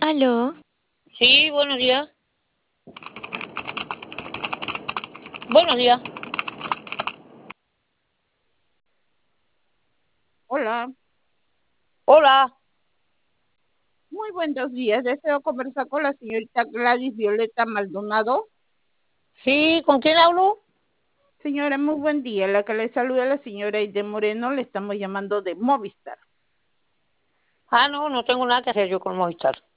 Aló, Sí, buenos días. Buenos días. Hola, Hola. muy buenos días. Deseo conversar con la señorita Gladys Violeta Maldonado. Sí, ¿con quién hablo? Señora, muy buen día. La que le saluda la señora Aide Moreno, le estamos llamando de Movistar. No tengo nada que hacer yo con Movistar.